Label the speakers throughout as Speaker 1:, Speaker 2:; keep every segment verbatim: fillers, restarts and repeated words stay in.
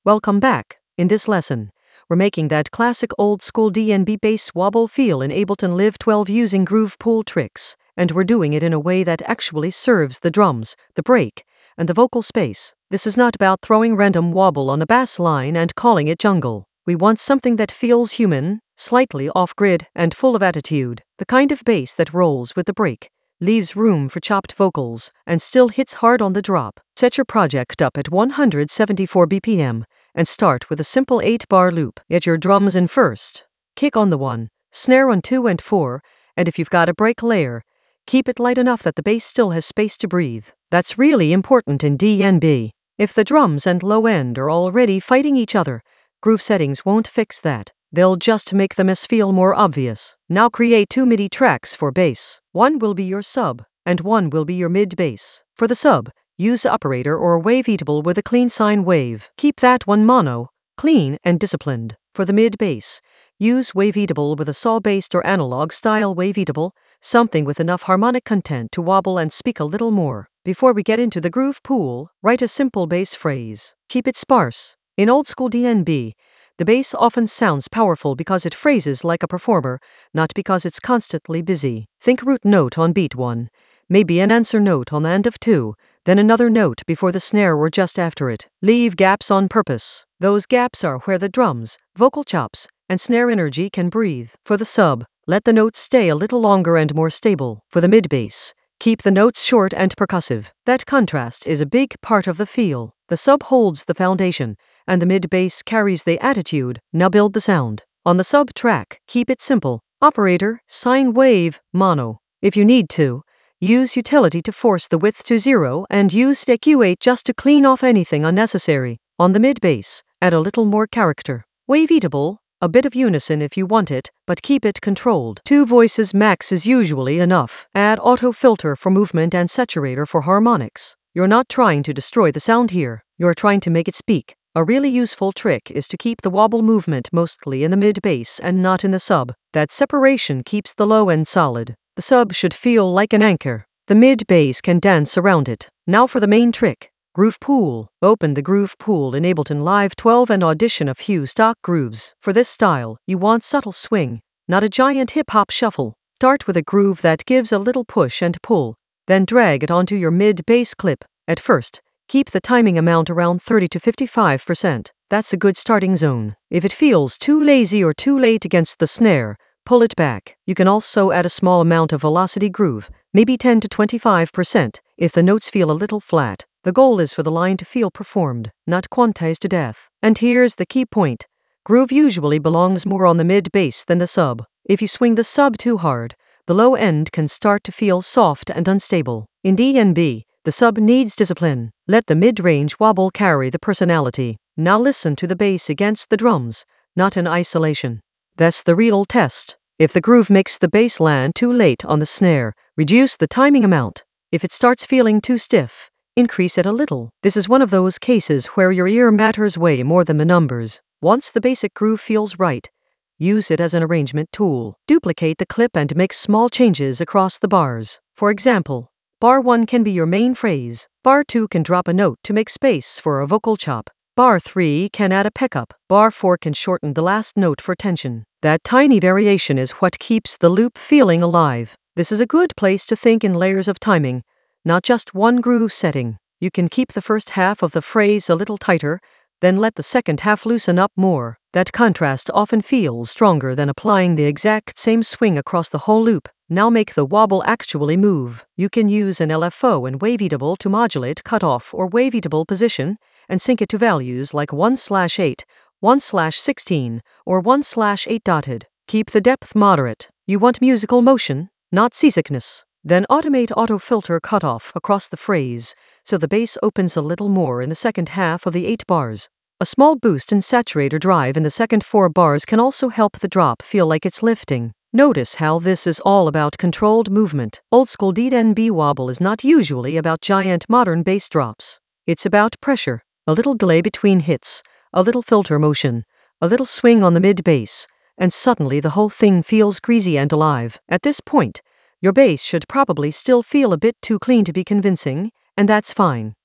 Speaker 1: Welcome back. In this lesson, we're making that classic old school D and B bass wobble feel in Ableton Live twelve using groove pool tricks, and we're doing it in a way that actually serves the drums, the break, and the vocal space. This is not about throwing random wobble on a bass line and calling it jungle. We want something that feels human, slightly off-grid, and full of attitude. The kind of bass that rolls with the break, leaves room for chopped vocals, and still hits hard on the drop. Set your project up at one hundred seventy-four B P M, and start with a simple eight bar loop. Get your drums in first. Kick on the one, snare on two and four, and if you've got a break layer, keep it light enough that the bass still has space to breathe. That's really important in D and B. If the drums and low end are already fighting each other, groove settings won't fix that. They'll just make the mess feel more obvious. Now create two MIDI tracks for bass. One will be your sub, and one will be your mid bass. For the sub, use operator or waveatable with a clean sine wave. Keep that one mono, clean and disciplined. For the mid bass, use waveatable with a saw-based or analog-style waveatable, something with enough harmonic content to wobble and speak a little more. Before we get into the groove pool, write a simple bass phrase. Keep it sparse. In old school D and B, the bass often sounds powerful because it phrases like a performer, not because it's constantly busy. Think root note on beat one, maybe an answer note on the end of two, then another note before the snare or just after it. Leave gaps on purpose. Those gaps are where the drums, vocal chops, and snare energy can breathe. For the sub, let the notes stay a little longer and more stable. For the mid bass, keep the notes short and percussive. That contrast is a big part of the feel. The sub holds the foundation, and the mid bass carries the attitude. Now build the sound. On the sub track, keep it simple. Operator, sine wave, mono. If you need to, use utility to force the width to zero and use E Q eight just to clean off anything unnecessary. On the mid bass, add a little more character. Waveatable, a bit of unison if you want it, but keep it controlled. Two voices max is usually enough. Add auto filter for movement and saturator for harmonics. You're not trying to destroy the sound here, you're trying to make it speak. A really useful trick is to keep the wobble movement mostly in the mid bass and not in the sub. That separation keeps the low end solid. The sub should feel like an anchor. The mid bass can dance around it. Now for the main trick. Groove pool. Open the groove pool in Ableton Live twelve and audition a few stock grooves. For this style, you want subtle swing, not a giant hip-hop shuffle. Start with a groove that gives a little push and pull, then drag it onto your mid bass clip. At first, keep the timing amount around thirty to fifty-five percent. That's a good starting zone. If it feels too lazy or too late against the snare, pull it back. You can also add a small amount of velocity groove, maybe ten to twenty-five percent, if the notes feel a little flat. The goal is for the line to feel performed, not quantized to death. And here's the key point. Groove usually belongs more on the mid bass than the sub. If you swing the sub too hard, the low end can start to feel soft and unstable. In D and B, the sub needs discipline. Let the mid-range wobble carry the personality. Now listen to the bass against the drums, not in isolation. That's the real test. If the groove makes the bass land too late on the snare, reduce the timing amount. If it starts feeling too stiff, increase it a little. This is one of those cases where your ear matters way more than the numbers. Once the basic groove feels right, use it as an arrangement tool. Duplicate the clip and make small changes across the bars. For example, bar one can be your main phrase. Bar two can drop a note to make space for a vocal chop. Bar three can add a pickup. Bar four can shorten the last note for tension. That tiny variation is what keeps the loop feeling alive. This is a good place to think in layers of timing, not just one groove setting. You can keep the first half of the phrase a little tighter, then let the second half loosen up more. That contrast often feels stronger than applying the exact same swing across the whole loop. Now make the wobble actually move. You can use an L F O and waveatable to modulate cutoff or waveatable position and sync it to values like one slash eight, one slash sixteen, or one slash eight dotted. Keep the depth moderate. You want musical motion, not seasickness. Then automate auto filter cutoff across the phrase, so the bass opens a little more in the second half of the eight bars. A small boost and saturator drive in the second four bars can also help the drop feel like it's lifting. Notice how this is all about controlled movement. Old school D and B wobble is not usually about giant modern bass drops. It's about pressure, a little delay between hits, a little filter motion, a little swing on the mid bass, and suddenly the whole thing feels greasy and alive. At this point, your bass should probably still feel a bit too clean to be convincing, and that's fine.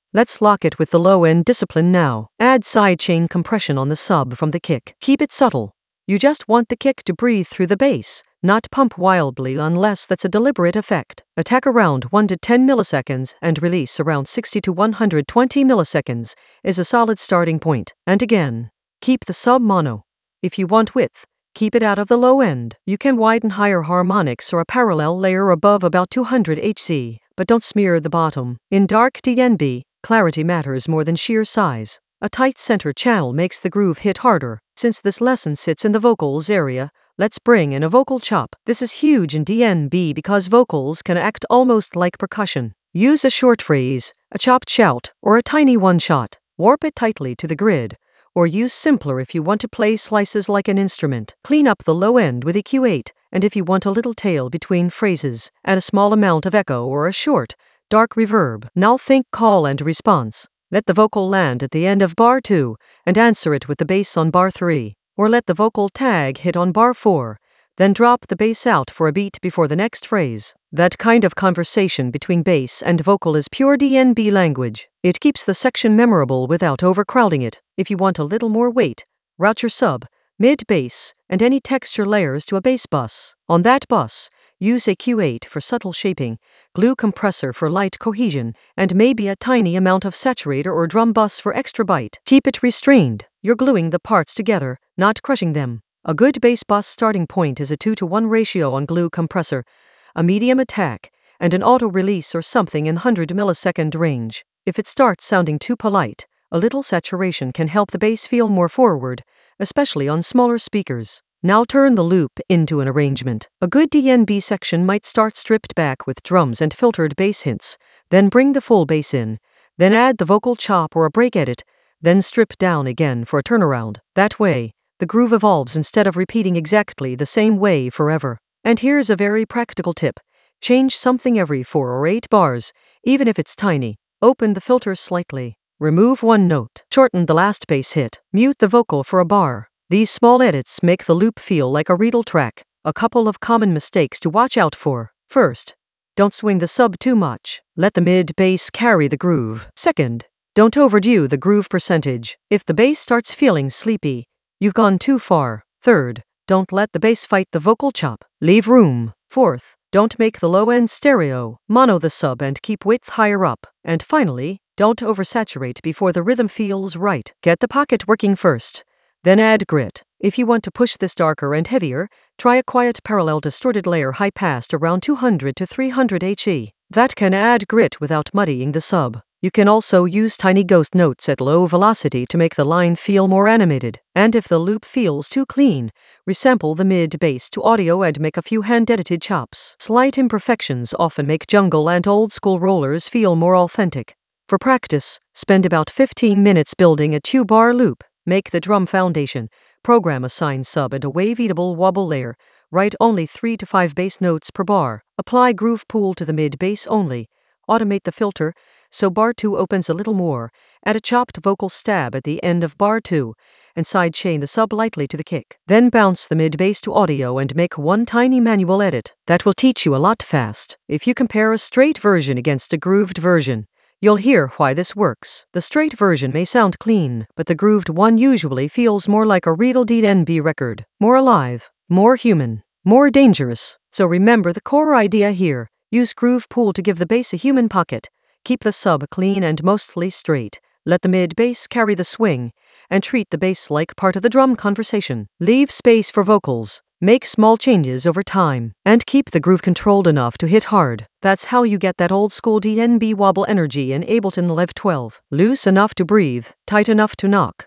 Speaker 1: Let's lock it with the low-end discipline now. Add sidechain compression on the sub from the kick. Keep it subtle. You just want the kick to breathe through the bass, not pump wildly unless that's a deliberate effect. Attack around one to ten milliseconds and release around sixty to one hundred twenty milliseconds is a solid starting point. And again, keep the sub mono. If you want width, keep it out of the low end. You can widen higher harmonics or a parallel layer above about two hundred hertz, but don't smear the bottom. In dark D N B, clarity matters more than sheer size. A tight center channel makes the groove hit harder. Since this lesson sits in the vocals area, let's bring in a vocal chop. This is huge in D N B because vocals can act almost like percussion. Use a short phrase, a chopped shout, or a tiny one-shot. Warp it tightly to the grid, or use simpler if you want to play slices like an instrument. Clean up the low end with E Q eight, and if you want a little tail between phrases, add a small amount of echo or a short, dark reverb. Now think call and response. Let the vocal land at the end of bar two, and answer it with the bass on bar three. Or let the vocal tag hit on bar four, then drop the bass out for a beat before the next phrase. That kind of conversation between bass and vocal is pure D N B language. It keeps the section memorable without overcrowding it. If you want a little more weight, route your sub, mid bass, and any texture layers to a bass bus. On that bus, use E Q eight for subtle shaping, glue compressor for light cohesion, and maybe a tiny amount of saturator or drum bus for extra bite. Keep it restrained. You're gluing the parts together, not crushing them. A good bass bus starting point is a two to one ratio on glue compressor, a medium attack, and an auto release or something in one hundred millisecond range. If it starts sounding too polite, a little saturation can help the bass feel more forward, especially on smaller speakers. Now turn the loop into an arrangement. A good D N B section might start stripped back with drums and filtered bass hints, then bring the full bass in, then add the vocal chop or a break edit, then strip down again for a turnaround. That way, the groove evolves instead of repeating exactly the same way forever. And here's a very practical tip. Change something every four or eight bars, even if it's tiny. Open the filters slightly. Remove one note. Shorten the last bass hit. Mute the vocal for a bar. These small edits make the loop feel like a real track. A couple of common mistakes to watch out for. First, don't swing the sub too much. Let the mid bass carry the groove. Second, don't overdo the groove percentage. If the bass starts feeling sleepy, you've gone too far. Third, don't let the bass fight the vocal chop. Leave room. Fourth, don't make the low end stereo. Mono the sub and keep width higher up. And finally, don't oversaturate before the rhythm feels right. Get the pocket working first, then add grit. If you want to push this darker and heavier, try a quiet parallel distorted layer high passed around two hundred to three hundred hertz. That can add grit without muddying the sub. You can also use tiny ghost notes at low velocity to make the line feel more animated. And if the loop feels too clean, resample the mid bass to audio and make a few hand-edited chops. Slight imperfections often make jungle and old school rollers feel more authentic. For practice, spend about fifteen minutes building a two-bar loop. Make the drum foundation. Program a sine sub and a waveable wobble layer. Write only three to five bass notes per bar. Apply groove pool to the mid bass only. Automate the filter so bar two opens a little more. Add a chopped vocal stab at the end of bar two, and sidechain the sub lightly to the kick. Then bounce the mid bass to audio and make one tiny manual edit. That will teach you a lot fast. If you compare a straight version against a grooved version, you'll hear why this works. The straight version may sound clean, but the grooved one usually feels more like a real D N B record. More alive, more human, more dangerous. So remember the core idea here. Use groove pool to give the bass a human pocket. Keep the sub clean and mostly straight. Let the mid bass carry the swing, and treat the bass like part of the drum conversation. Leave space for vocals. Make small changes over time, and keep the groove controlled enough to hit hard. That's how you get that old school D N B wobble energy in Ableton Live twelve. Loose enough to breathe, tight enough to knock.